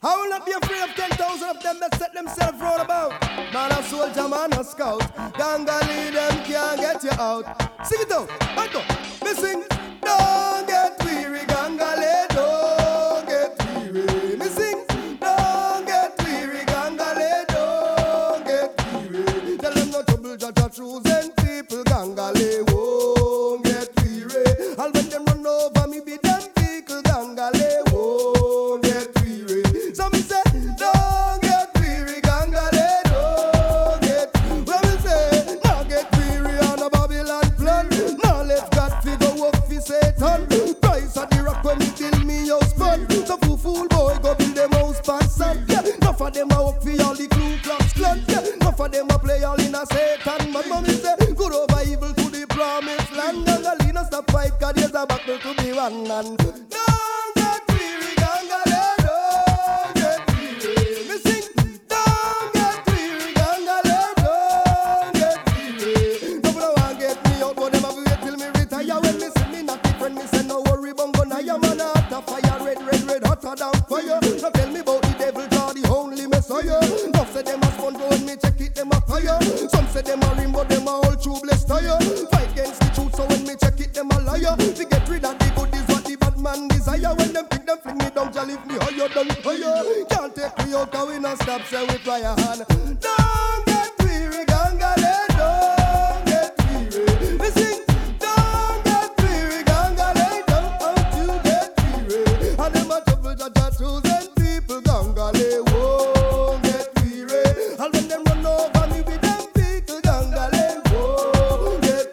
I will not be afraid of 10,000 of them that set themselves round about. Man a soldier, man a scout. Gangali them can't get you out. Sing it out, and go. Me sing. Don't get weary, Gangale, don't get weary. Me sing. Don't get weary, Gangale, don't get weary. Tell them no trouble, Jaja choosing people, Gangale won't get weary. And when them run over me, be them vehicle, Gangale won't get weary. So me say, don't get weary, Gangale, don't get weary. When me say, don't get weary on a Babylon plan. Now let God figure work for Satan. Price of the rock when he build me house fun. So fool boy go build them house pan sand. Yeah, enough of them a work for all the Ku Klux Klan. Yeah, enough of them a play all in a Satan. But mommy say, good over evil to the promised land. Gangali no stop fight, 'cause there's a battle to be won. And don't get weary, Gangali, don't get weary. Me sing, don't get weary, Gangali, don't get weary. Nobody want get me out, but them a wait till me retire. When me see me not different, me say no worry, bongo na ya man hot a fire, red hotter than fire. No tell me about the devil, 'cause the only Messiah. Some say them a sponge, but when me check it, them a fire. Some say them a rim, but them a whole tubeless tire. Fight against the truth, so when me check it, them a liar. We get rid of the good is what the bad man desire. When them pick them fling me down, shall leave me higher than higher. Can't take me out, 'cause we not stop, say we try a hand. Don't get weary, Gangale, don't get weary. We sing, don't get weary, Gangale, don't you get weary. And them a trouble, Jaja choosing people, Gangale won't get weary. And when them run over me with them vehicle, Gangale won't get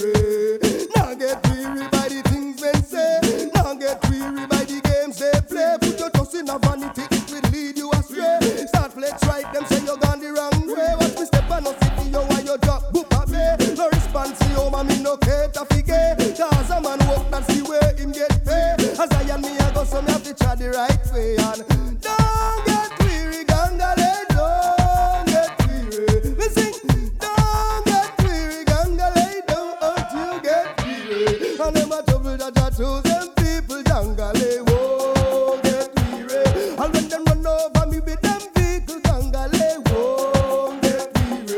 weary. Now get weary by the things men say. Now get weary by the games they play. Put your trust in a vanity, it will lead you astray. Start flex right, them say you gone the wrong way. Watch me step on no city, you and your drop book a pay. No response, yo, man, me no cater for gay. 'Cause a man work, that's the way him get paid. As I and me, I go, so me have to try the right way. And don't get weary, Gangale, don't get weary. Me sing, don't get weary, Gangale, don't you get weary. And them a trouble that I choose them people, Gangale won't get weary. And when them run over me with them vehicle, Gangale won't get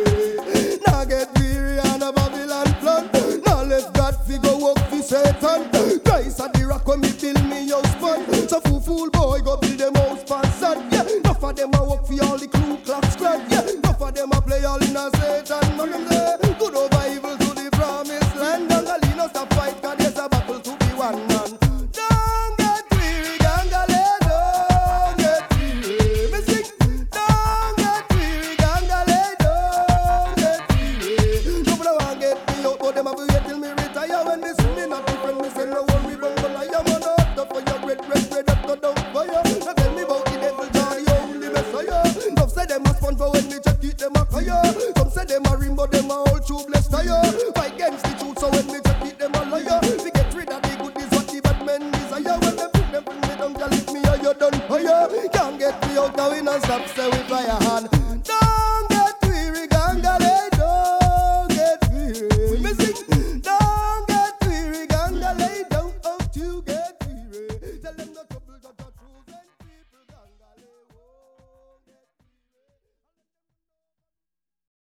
weary. Now get weary on a Babylon plan. Now let God figure work for Satan. Christ at the rock when me build me house fun. So fool boy go build them house pan sand. Yeah, enough of them a work for all the Ku Klux Klan. Yeah, enough of them a play all in a Satan. Man them say, good over evil to the promised land. Gangali no stop fight, 'cause there's a battle to be won. And don't get weary, Gangale, don't get weary. Me sing, don't get weary, Gangale, don't get weary. Nobody want get me out, but them a wait till me retire. When me see me not different, me say no worry, bongo na ya man hot a fire, red hotter than fire. Now tell me about the devil, 'cause the only Messiah. Some say them a sponge, but when me check it, them a fire. Some say them a rim, but them a whole tubeless tire. Fight against the truth, so when me check it, them a liar. We get rid of the good is what the bad men desire. When them bring me down, shall lift me higher than higher. Can't get me out, 'cause we not stop, say we